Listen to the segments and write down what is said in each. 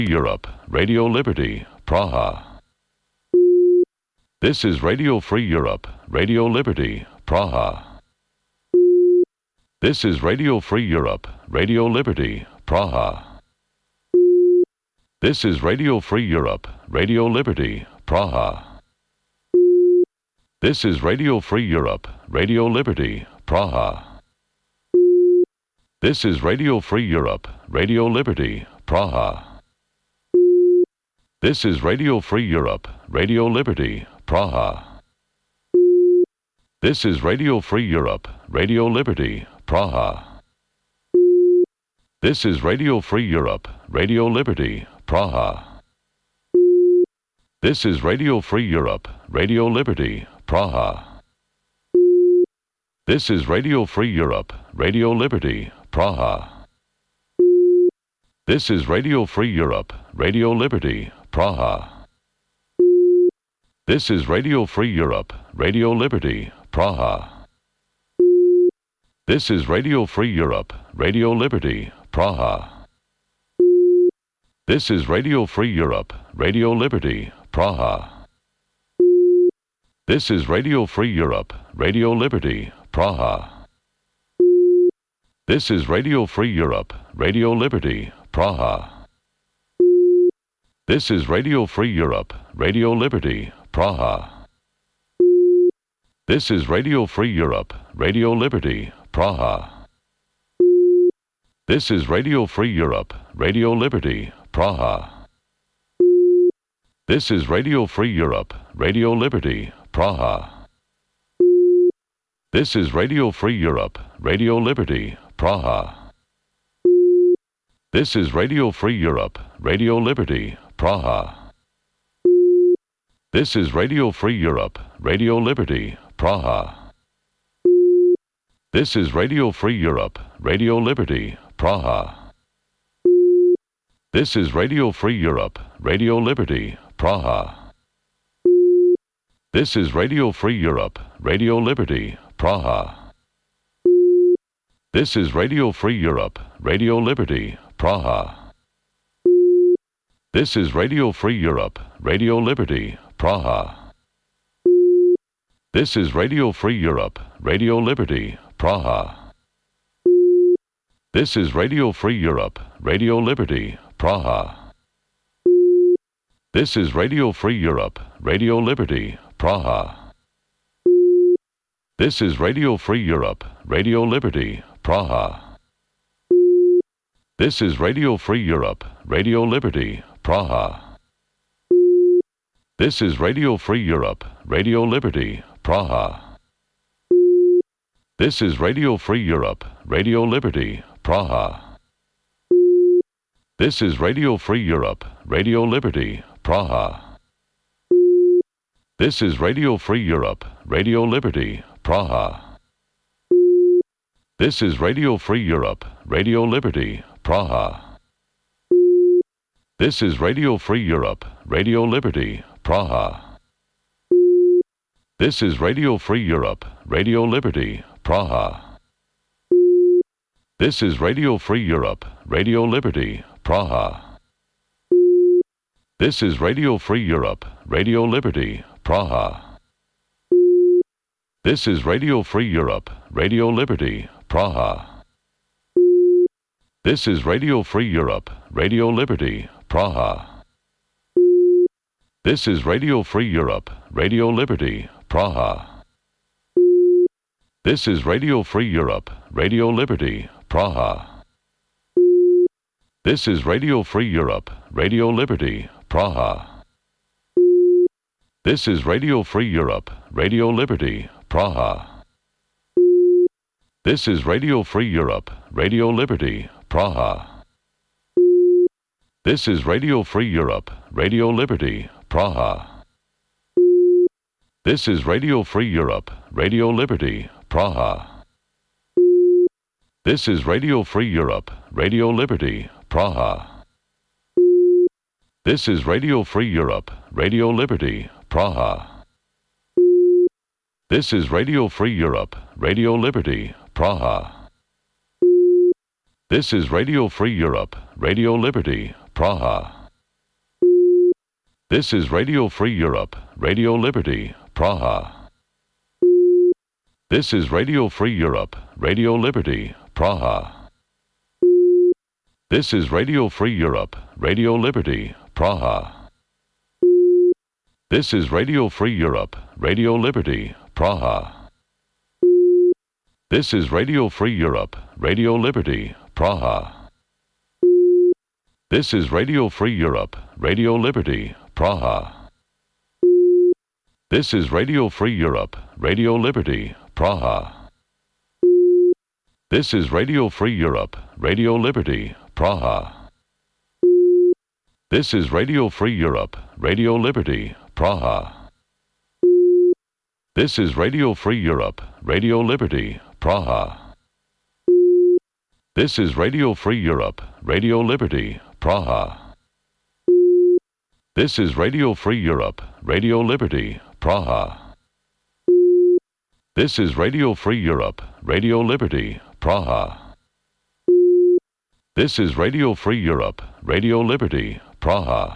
Europe, Radio Liberty, Praha. This is Radio Free Europe, Radio Liberty, Praha. This is Radio Free Europe, Radio Liberty, Praha. This is Radio Free Europe, Radio Liberty, Praha. This is Radio Free Europe, Radio Liberty, Praha. This is Radio Free Europe, Radio Liberty, Praha. This is Radio Free Europe, Radio Liberty, Praha. This is Radio Free Europe, Radio Liberty, Praha. This is Radio Free Europe, Radio Liberty, Praha. This is Radio Free Europe, Radio Liberty, Praha. This is Radio Free Europe, Radio Liberty, Praha. This is Radio Free Europe, Radio Liberty, Praha. This is Radio Free Europe, Radio Liberty, Praha. This is Radio Free Europe, Radio Liberty, Praha. This is Radio Free Europe, Radio Liberty, Praha. This is Radio Free Europe, Radio Liberty, Praha. This is Radio Free Europe, Radio Liberty, Praha. This is Radio Free Europe, Radio Liberty, Praha. This is Radio Free Europe, Radio Liberty, Praha. This is Radio Free Europe, Radio Liberty, Praha. This is Radio Free Europe, Radio Liberty, Praha. This is Radio Free Europe, Radio Liberty, Praha. This is Radio Free Europe, Radio Liberty, Praha. This is Radio Free Europe, Radio Liberty, Praha. This is Radio Free Europe, Radio Liberty, Praha. This is Radio Free Europe, Radio Liberty, Praha. This is Radio Free Europe, Radio Liberty, Praha. This is Radio Free Europe, Radio Liberty, Praha. This is Radio Free Europe, Radio Liberty, Praha. This is Radio Free Europe, Radio Liberty, Praha. This is Radio Free Europe, Radio Liberty, Praha. This is Radio Free Europe, Radio Liberty, Praha. This is Radio Free Europe, Radio Liberty, Praha. This is Radio Free Europe, Radio Liberty, Praha. This is Radio Free Europe, Radio Liberty, Praha. This is Radio Free Europe, Radio Liberty, Praha. This is Radio Free Europe, Radio Liberty, Praha. This is Radio Free Europe, Radio Liberty, Praha. This is Radio Free Europe, Radio Liberty, Praha. This is Radio Free Europe, Radio Liberty, Praha. This is Radio Free Europe, Radio Liberty, Praha. This is Radio Free Europe, Radio Liberty, Praha. This is Radio Free Europe, Radio Liberty, Praha. This is Radio Free Europe, Radio Liberty, Praha. This is Radio Free Europe, Radio Liberty, Praha. This is Radio Free Europe, Radio Liberty, Praha. This is Radio Free Europe, Radio Liberty, Praha. This is Radio Free Europe, Radio Liberty, Praha. This is Radio Free Europe, Radio Liberty, Praha. This is Radio Free Europe, Radio Liberty, Praha. This is Radio Free Europe, Radio Liberty, Praha. This is Radio Free Europe, Radio Liberty, Praha. This is Radio Free Europe, Radio Liberty, Praha. This is Radio Free Europe, Radio Liberty, Praha. This is Radio Free Europe, Radio Liberty, Praha. This is Radio Free Europe, Radio Liberty, Praha. This is Radio Free Europe, Radio Liberty, Praha. This is Radio Free Europe, Radio Liberty, Praha. This is Radio Free Europe, Radio Liberty, Praha. This is Radio Free Europe, Radio Liberty, Praha. This is Radio Free Europe, Radio Liberty, Praha. This is Radio Free Europe, Radio Liberty, Praha. This is Radio Free Europe, Radio Liberty, Praha. This is Radio Free Europe, Radio Liberty, Praha. This is Radio Free Europe, Radio Liberty, Praha. This is Radio Free Europe, Radio Liberty, Praha. This is Radio Free Europe, Radio Liberty, Praha. This is Radio Free Europe, Radio Liberty, Praha. This is Radio Free Europe, Radio Liberty, Praha. This is Radio Free Europe, Radio Liberty, Praha.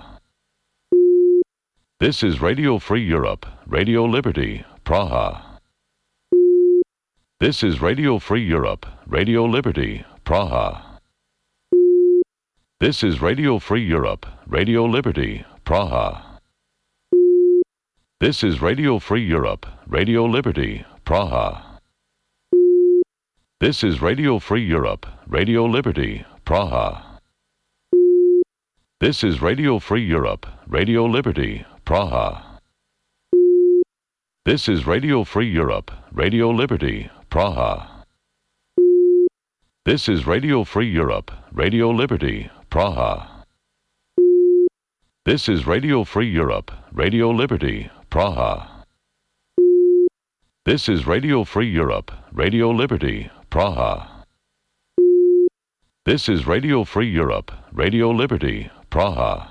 This is Radio Free Europe, Radio Liberty, Praha. This is Radio Free Europe, Radio Liberty, Praha. This is Radio Free Europe, Radio Liberty, Praha. This is Radio Free Europe, Radio Liberty, Praha. This is Radio Free Europe, Radio Liberty, Praha. This is Radio Free Europe, Radio Liberty, Praha. This is Radio Free Europe, Radio Liberty, Praha. This is Radio Free Europe, Radio Liberty, Praha. This is Radio Free Europe, Radio Liberty, Praha. This is Radio Free Europe, Radio Liberty, Praha. This is Radio Free Europe, Radio Liberty, Praha.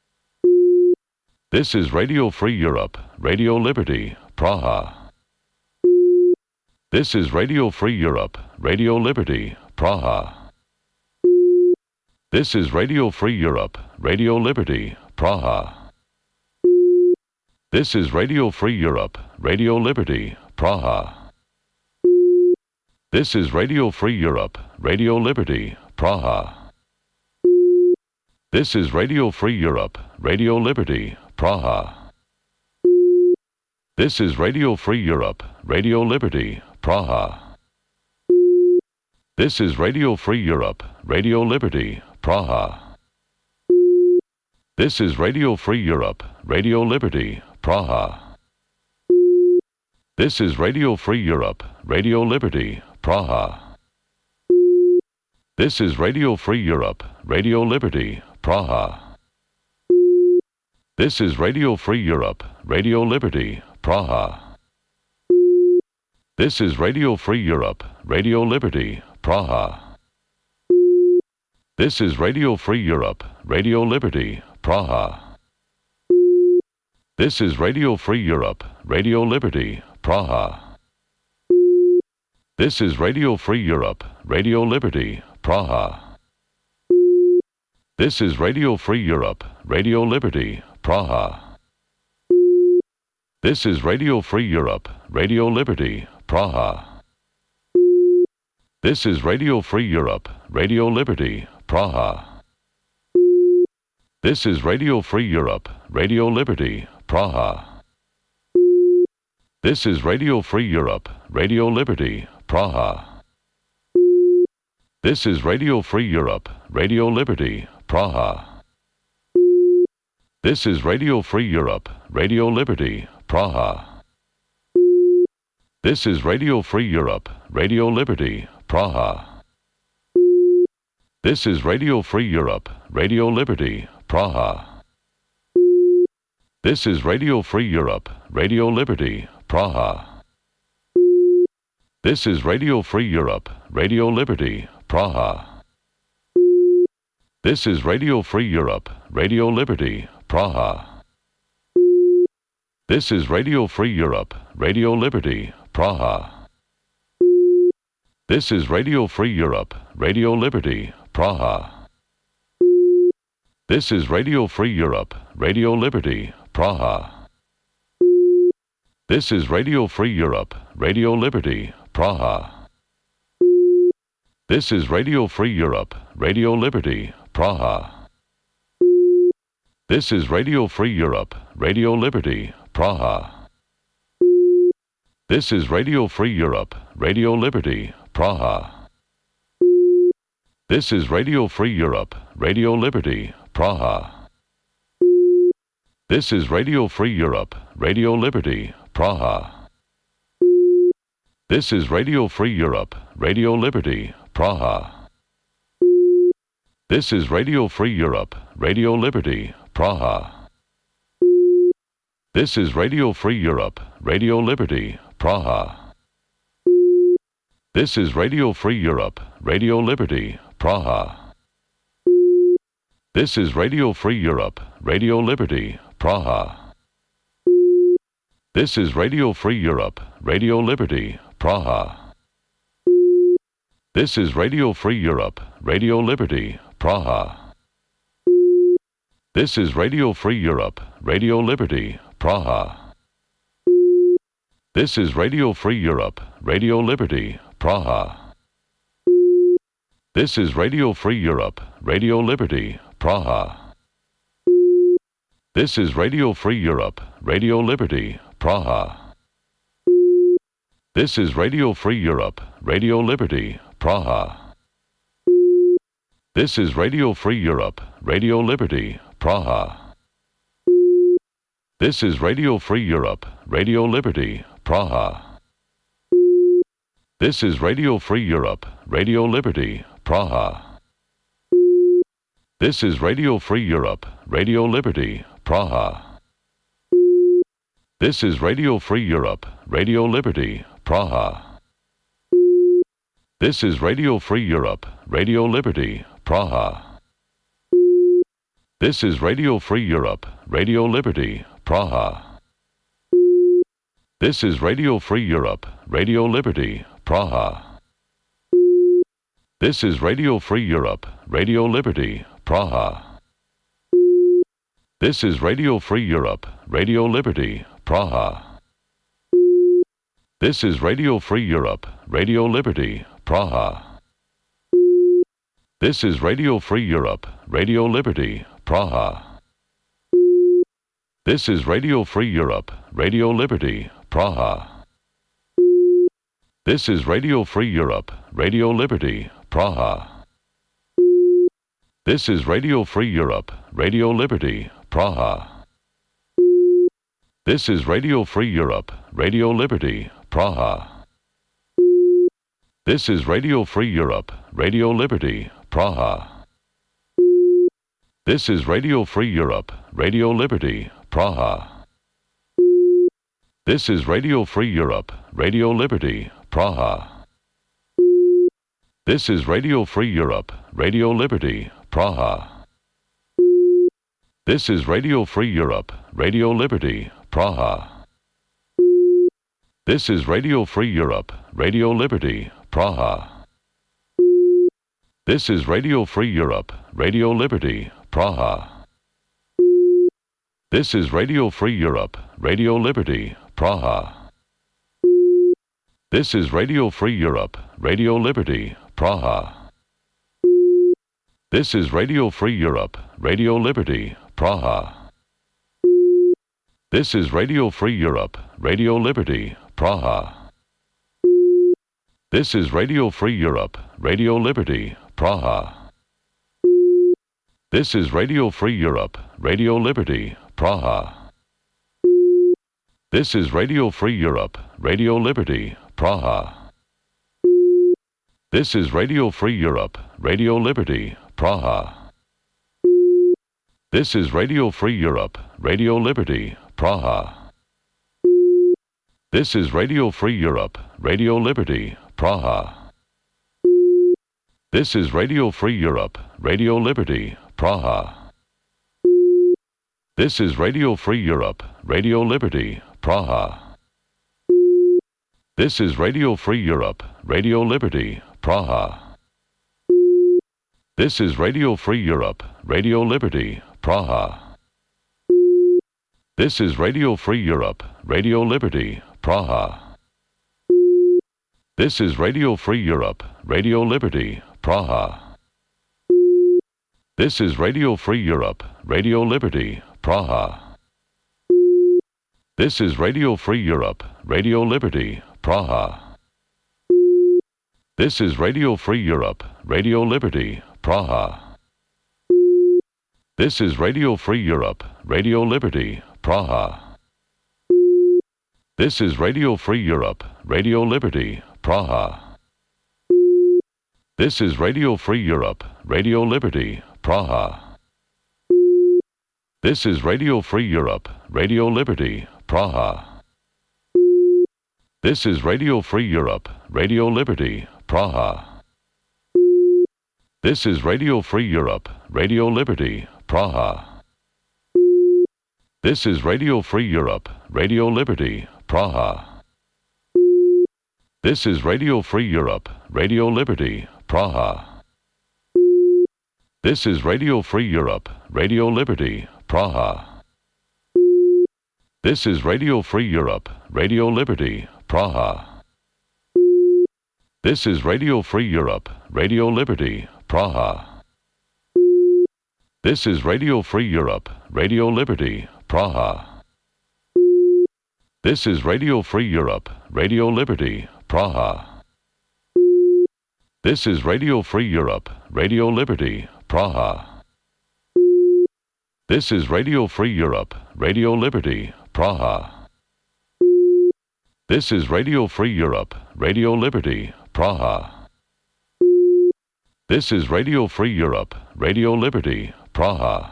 This is Radio Free Europe, Radio Liberty, Praha. This is Radio Free Europe, Radio Liberty, Praha. This is Radio Free Europe, Radio Liberty, Praha. This is Radio Free Europe, Radio Liberty, Praha. This is Radio Free Europe, Radio Liberty, Praha. This is Radio Free Europe, Radio Liberty, Praha. This is Radio Free Europe, Radio Liberty, Praha. This is Radio Free Europe, Radio Liberty, Praha. This is Radio Free Europe, Radio Liberty, Praha. This is Radio Free Europe, Radio Liberty, Praha. This is Radio Free Europe, Radio Liberty, Praha. This is Radio Free Europe, Radio Liberty, Praha. This is Radio Free Europe, Radio Liberty, Praha. This is Radio Free Europe, Radio Liberty, Praha. This is Radio Free Europe, Radio Liberty, Praha. This is Radio Free Europe, Radio Liberty, Praha. This is Radio Free Europe, Radio Liberty, Praha. This is Radio Free Europe, Radio Liberty, Praha. This is Radio Free Europe, Radio Liberty, Praha. This is Radio Free Europe, Radio Liberty, Praha. This is Radio Free Europe, Radio Liberty, Praha. This is Radio Free Europe, Radio Liberty, Praha. This is Radio Free Europe, Radio Liberty, Praha. This is Radio Free Europe, Radio Liberty, Praha. This is Radio Free Europe, Radio Liberty, Praha. This is Radio Free Europe, Radio Liberty, Praha. This is Radio Free Europe, Radio Liberty, Praha. This is Radio Free Europe, Radio Liberty, Praha. This is Radio Free Europe, Radio Liberty, Praha. This is Radio Free Europe, Radio Liberty, Praha. This is Radio Free Europe, Radio Liberty, Praha. This is Radio Free Europe, Radio Liberty, Praha. This is Radio Free Europe, Radio Liberty, Praha. This is Radio Free Europe, Radio Liberty, Praha. This is Radio Free Europe, Radio Liberty, Praha. This is Radio Free Europe, Radio Liberty, Praha. This is Radio Free Europe, Radio Liberty, Praha. This is Radio Free Europe, Radio Liberty, Praha. This is Radio Free Europe, Radio Liberty, Praha. This is Radio Free Europe, Radio Liberty, Praha. This is Radio Free Europe, Radio Liberty, Praha. This is Radio Free Europe, Radio Liberty, Praha. This is Radio Free Europe, Radio Liberty, Praha. This is Radio Free Europe, Radio Liberty, Praha. This is Radio Free Europe, Radio Liberty, Praha. This is Radio Free Europe, Radio Liberty, Praha. This is Radio Free Europe, Radio Liberty, Praha. This is Radio Free Europe, Radio Liberty, Praha. This is Radio Free Europe, Radio Liberty, Praha. This is Radio Free Europe, Radio Liberty, Praha. This is Radio Free Europe, Radio Liberty, Praha. This is Radio Free Europe, Radio Liberty, Praha. This is Radio Free Europe, Radio Liberty, Praha. This is Radio Free Europe, Radio Liberty, Praha. This is Radio Free Europe, Radio Liberty, Praha. This is Radio Free Europe, Radio Liberty, Praha. This is Radio Free Europe, Radio Liberty, Praha. This is Radio Free Europe, Radio Liberty, Praha. This is Radio Free Europe, Radio Liberty, Praha. This is Radio Free Europe, Radio Liberty, Praha. This is Radio Free Europe, Radio Liberty, Praha. This is Radio Free Europe, Radio Liberty, Praha. This is Radio Free Europe, Radio Liberty, Praha. This is Radio Free Europe, Radio Liberty, Praha. This is Radio Free Europe, Radio Liberty, Praha. This is Radio Free Europe, Radio Liberty, Praha. This is Radio Free Europe, Radio Liberty, Praha. This is Radio Free Europe, Radio Liberty, Praha. This is Radio Free Europe, Radio Liberty, Praha. This is Radio Free Europe, Radio Liberty, Praha. This is Radio Free Europe, Radio Liberty, Praha. This is Radio Free Europe, Radio Liberty, Praha. This is Radio Free Europe, Radio Liberty, Praha. This is Radio Free Europe, Radio Liberty, Praha. This is Radio Free Europe, Radio Liberty, Praha. This is Radio Free Europe, Radio Liberty, Praha. This is Radio Free Europe, Radio Liberty, Praha. This is Radio Free Europe, Radio Liberty, Praha. This is Radio Free Europe, Radio Liberty, Praha. This is Radio Free Europe, Radio Liberty, Praha. This is Radio Free Europe, Radio Liberty, Praha. This is Radio Free Europe, Radio Liberty, Praha. This is Radio Free Europe, Radio Liberty, Praha. This is Radio Free Europe, Radio Liberty, Praha. This is Radio Free Europe, Radio Liberty, Praha. This is Radio Free Europe, Radio Liberty, Praha. This is Radio Free Europe, Radio Liberty, Praha. This is Radio Free Europe, Radio Liberty, Praha. This is Radio Free Europe, Radio Liberty, Praha. This is Radio Free Europe, Radio Liberty, Praha. This is Radio Free Europe, Radio Liberty, Praha. This is Radio Free Europe, Radio Liberty, Praha. This is Radio Free Europe, Radio Liberty, Praha. This is Radio Free Europe, Radio Liberty, Praha. This is Radio Free Europe, Radio Liberty, Praha. This is Radio Free Europe, Radio Liberty, Praha. This is Radio Free Europe, Radio Liberty, Praha. This is Radio Free Europe, Radio Liberty, Praha. This is Radio Free Europe, Radio Liberty, Praha. This is Radio Free Europe, Radio Liberty, Praha. This is Radio Free Europe, Radio Liberty, Praha. This is Radio Free Europe, Radio Liberty, Praha. This is Radio Free Europe, Radio Liberty, Praha. This is Radio Free Europe, Radio Liberty, Praha. This is Radio Free Europe, Radio Liberty, Praha. This is Radio Free Europe, Radio Liberty, Praha. This is Radio Free Europe, Radio Liberty, Praha. This is Radio Free Europe, Radio Liberty, Praha.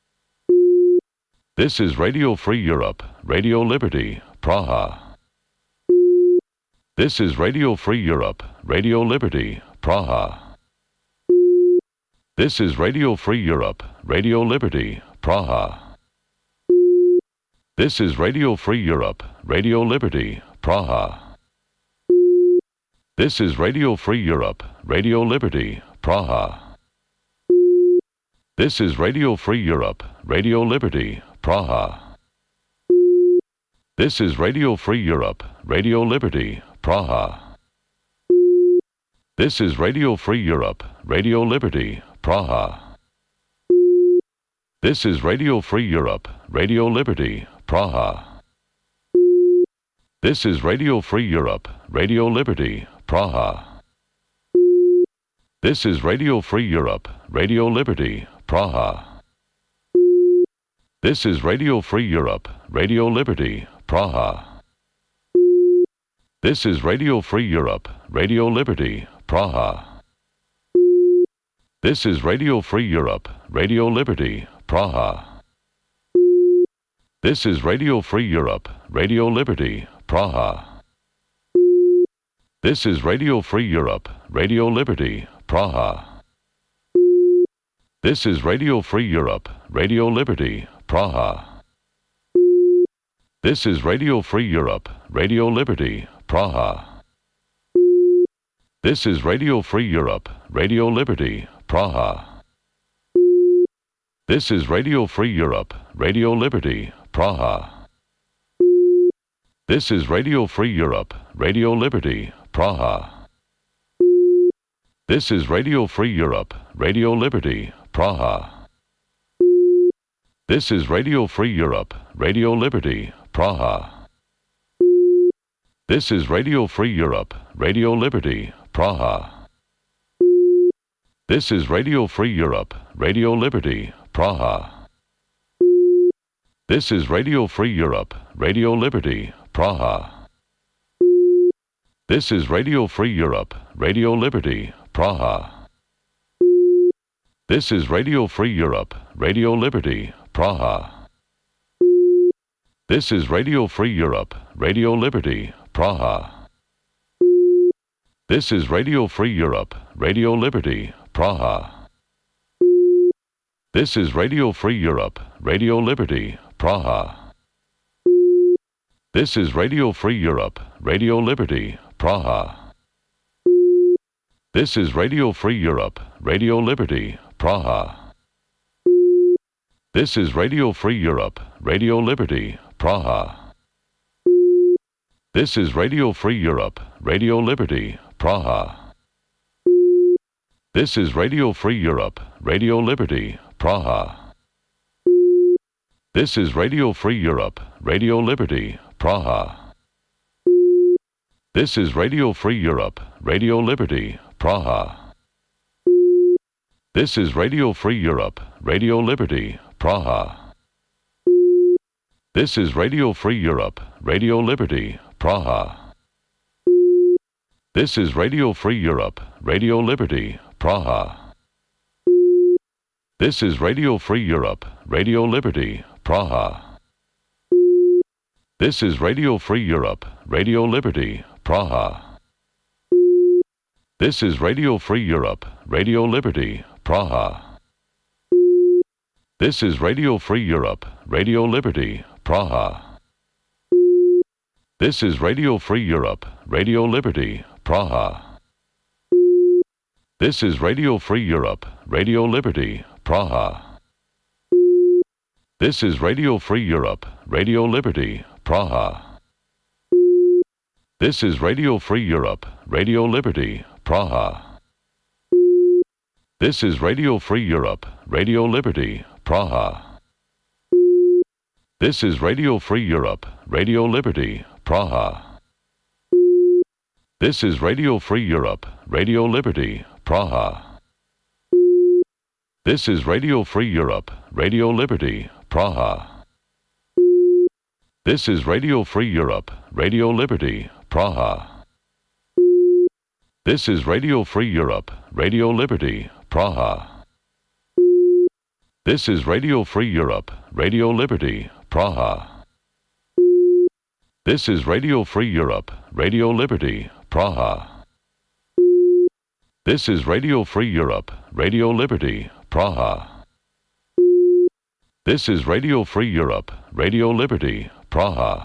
This is Radio Free Europe, Radio Liberty, Praha. This is Radio Free Europe, Radio Liberty, Praha. This is Radio Free Europe, Radio Liberty, Praha. This is Radio Free Europe, Radio Liberty, Praha. This is Radio Free Europe, Radio Liberty, Praha. This is Radio Free Europe, Radio Liberty, Praha. This is Radio Free Europe, Radio Liberty, Praha. This is Radio Free Europe, Radio Liberty, Praha. This is Radio Free Europe, Radio Liberty, Praha. This is Radio Free Europe, Radio Liberty, Praha. This is Radio Free Europe, Radio Liberty, Praha. This is Radio Free Europe, Radio Liberty, Praha. This is Radio Free Europe, Radio Liberty, Praha. This is Radio Free Europe, Radio Liberty, Praha. This is Radio Free Europe, Radio Liberty, Praha. This is Radio Free Europe, Radio Liberty, Praha. This is Radio Free Europe, Radio Liberty, Praha. This is Radio Free Europe, Radio Liberty, Praha. This is Radio Free Europe, Radio Liberty, Praha. This is Radio Free Europe, Radio Liberty, Praha. This is Radio Free Europe, Radio Liberty, Praha. This is Radio Free Europe, Radio Liberty, Praha. This is Radio Free Europe, Radio Liberty, Praha. This is Radio Free Europe, Radio Liberty, Praha. This is Radio Free Europe, Radio Liberty, Praha. This is Radio Free Europe, Radio Liberty, Praha. This is Radio Free Europe, Radio Liberty, Praha. This is Radio Free Europe, Radio Liberty, Praha. This is Radio Free Europe, Radio Liberty, Praha. This is Radio Free Europe, Radio Liberty, Praha. This is Radio Free Europe, Radio Liberty, Praha. This is Radio Free Europe, Radio Liberty, Praha. This is Radio Free Europe, Radio Liberty, Praha. This is Radio Free Europe, Radio Liberty, Praha. This is Radio Free Europe, Radio Liberty, Praha. This is Radio Free Europe, Radio Liberty, Praha. This is Radio Free Europe, Radio Liberty, Praha. This is Radio Free Europe, Radio Liberty, Praha. This is Radio Free Europe, Radio Liberty, Praha. This is Radio Free Europe, Radio Liberty, Praha. This is Radio Free Europe, Radio Liberty, Praha. This is Radio Free Europe, Radio Liberty, Praha. This is Radio Free Europe, Radio Liberty, Praha. This is Radio Free Europe, Radio Liberty, Praha. This is Radio Free Europe, Radio Liberty, Praha. This is Radio Free Europe, Radio Liberty, Praha. This is Radio Free Europe, Radio Liberty, Praha. This is Radio Free Europe, Radio Liberty, Praha. This is Radio Free Europe, Radio Liberty, Praha. This is Radio Free Europe, Radio Liberty, Praha. This is Radio Free Europe, Radio Liberty, Praha. This is Radio Free Europe, Radio Liberty, Praha. This is Radio Free Europe, Radio Liberty, Praha. This is Radio Free Europe, Radio Liberty, Praha. This is Radio Free Europe, Radio Liberty, Praha. This is Radio Free Europe, Radio Liberty, Praha. This is Radio Free Europe, Radio Liberty, Praha. This is Radio Free Europe, Radio Liberty, Praha. This is Radio Free Europe, Radio Liberty, Praha.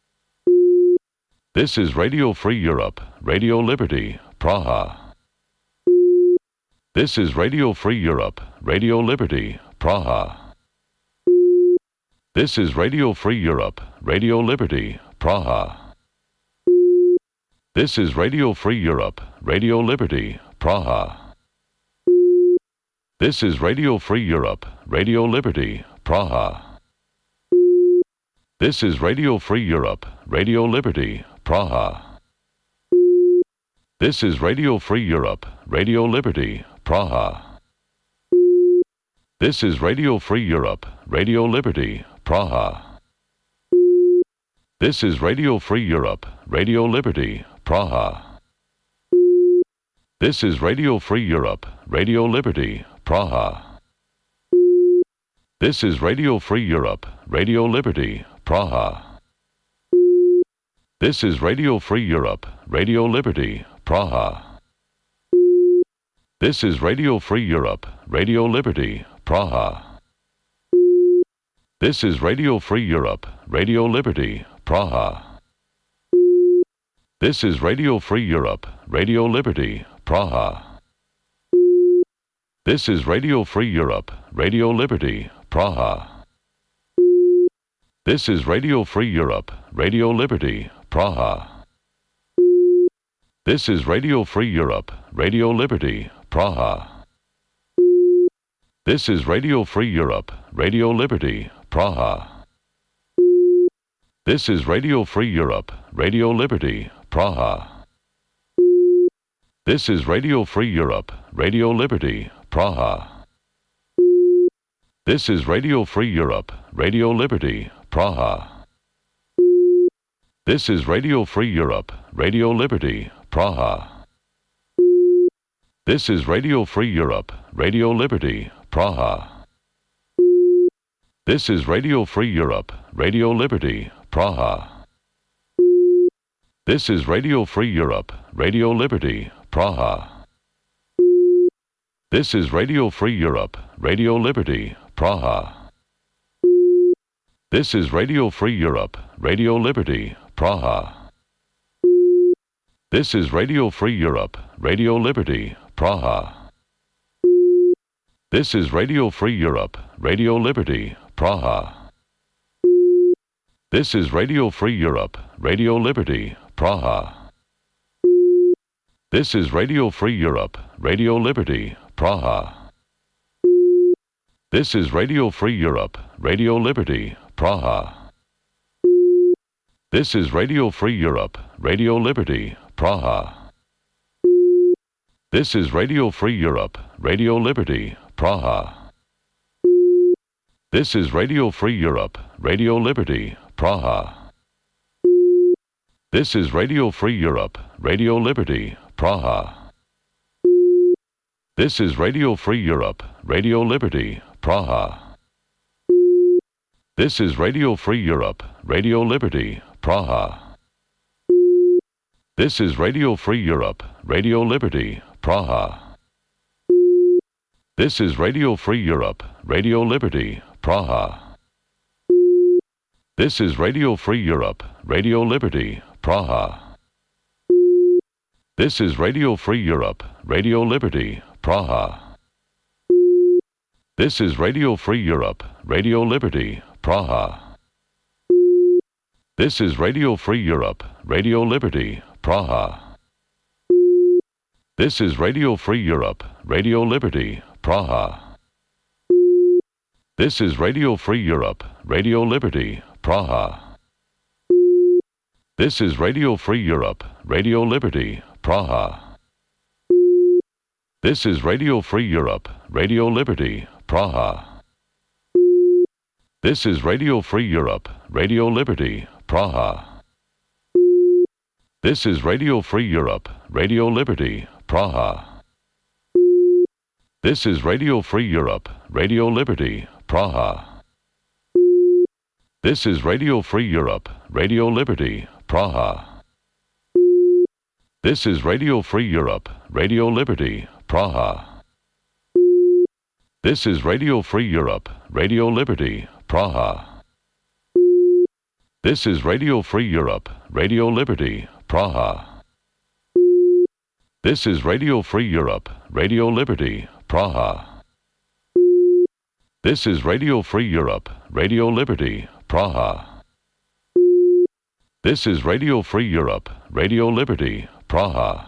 This is Radio Free Europe, Radio Liberty, Praha. This is Radio Free Europe, Radio Liberty, Praha. This is Radio Free Europe, Radio Liberty, Praha. This is Radio Free Europe, Radio Liberty, Praha. This is Radio Free Europe, Radio Liberty, Praha. This is Radio Free Europe, Radio Liberty, Praha. This is Radio Free Europe, Radio Liberty, Praha. This is Radio Free Europe, Radio Liberty, Praha. This is Radio Free Europe, Radio Liberty, Praha. This is Radio Free Europe, Radio Liberty, Praha. This is Radio Free Europe, Radio Liberty, Praha. This is Radio Free Europe, Radio Liberty, Praha. This is Radio Free Europe, Radio Liberty, Praha. This is Radio Free Europe, Radio Liberty, Praha. This is Radio Free Europe, Radio Liberty, Praha. This is Radio Free Europe, Radio Liberty, Praha. This is Radio Free Europe, Radio Liberty, Praha. This is Radio Free Europe, Radio Liberty, Praha. This is Radio Free Europe, Radio Liberty, Praha. This is Radio Free Europe, Radio Liberty, Praha. This is Radio Free Europe, Radio Liberty, Praha. This is Radio Free Europe, Radio Liberty, Praha. This is Radio Free Europe, Radio Liberty, Praha. This is Radio Free Europe, Radio Liberty, Praha. This is Radio Free Europe, Radio Liberty, Praha. This is Radio Free Europe, Radio Liberty, Praha. This is Radio Free Europe, Radio Liberty, Praha. This is Radio Free Europe, Radio Liberty, Praha. This is Radio Free Europe, Radio Liberty, Praha. This is Radio Free Europe, Radio Liberty, Praha. This is Radio Free Europe, Radio Liberty, Praha. This is Radio Free Europe, Radio Liberty, Praha. This is Radio Free Europe, Radio Liberty, Praha. This is Radio Free Europe, Radio Liberty, Praha. This is Radio Free Europe, Radio Liberty, Praha. This is Radio Free Europe, Radio Liberty, Praha. This is Radio Free Europe, Radio Liberty, Praha. This is Radio Free Europe, Radio Liberty, Praha. This is Radio Free Europe, Radio Liberty, Praha. This is Radio Free Europe, Radio Liberty, Praha. This is Radio Free Europe, Radio Liberty, Praha. This is Radio Free Europe, Radio Liberty, Praha. This is Radio Free Europe, Radio Liberty, Praha. This is Radio Free Europe, Radio Liberty, Praha. This is Radio Free Europe, Radio Liberty, Praha. This is Radio Free Europe, Radio Liberty, Praha. This is Radio Free Europe, Radio Liberty, Praha. This is Radio Free Europe, Radio Liberty, Praha. This is Radio Free Europe, Radio Liberty, Praha. This is Radio Free Europe, Radio Liberty, Praha. This is Radio Free Europe, Radio Liberty, Praha. This is Radio Free Europe, Radio Liberty, Praha. This is Radio Free Europe, Radio Liberty, Praha. This is Radio Free Europe, Radio Liberty, Praha. This is Radio Free Europe, Radio Liberty, Praha. This is Radio Free Europe, Radio Liberty, Praha. This is Radio Free Europe, Radio Liberty, Praha. This is Radio Free Europe, Radio Liberty, Praha. This is Radio Free Europe, Radio Liberty, Praha.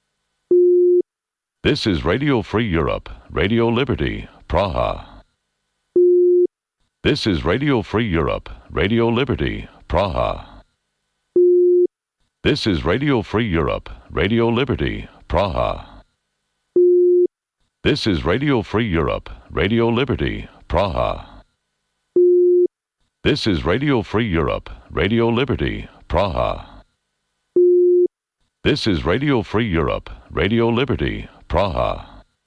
This is Radio Free Europe, Radio Liberty, Praha. This is Radio Free Europe, Radio Liberty, Praha. This is Radio Free Europe, Radio Liberty, Praha. This is Radio Free Europe, Radio Liberty, Praha. This is Radio Free Europe, Radio Liberty, Praha. This is Radio Free Europe, Radio Liberty, Praha.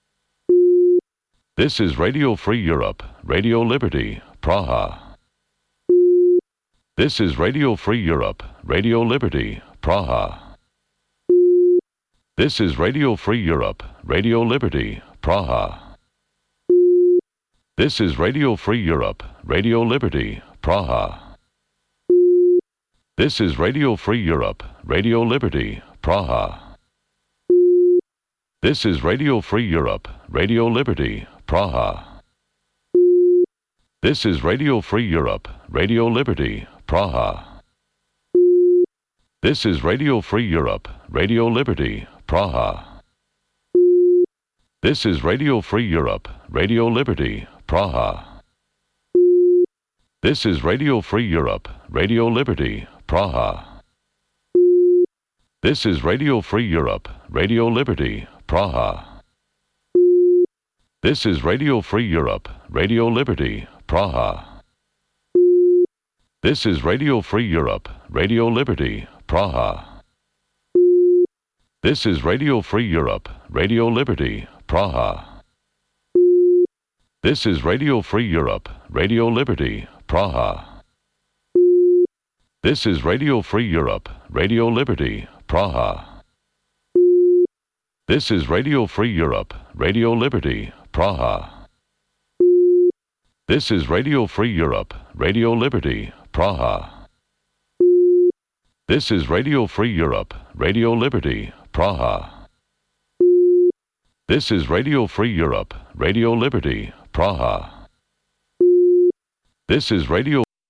This is Radio Free Europe, Radio Liberty, Praha. This is Radio Free Europe, Radio Liberty, Praha. This is Radio Free Europe, Radio Liberty, Praha. This is Radio Free Europe, Radio Liberty, Praha. This is Radio Free Europe, Radio Liberty, Praha. This is Radio Free Europe, Radio Liberty, Praha. This is Radio Free Europe, Radio Liberty, Praha. This is Radio Free Europe, Radio Liberty, Praha. This is Radio Free Europe, Radio Liberty, Praha. This is Radio Free Europe, Radio Liberty, Praha. This is Radio Free Europe, Radio Liberty, Praha. This is Radio Free Europe, Radio Liberty, Praha. This is Radio Free Europe, Radio Liberty, Praha. This is Radio Free Europe, Radio Liberty, Praha. This is Radio Free Europe, Radio Liberty, Praha. This is Radio Free Europe, Radio Liberty, Praha. This is Radio Free Europe, Radio Liberty, Praha. This is Radio Free Europe, Radio Liberty, Praha. This is Radio Free Europe, Radio Liberty, Praha. This is Radio Free Europe, Radio Liberty, Praha. This is Radio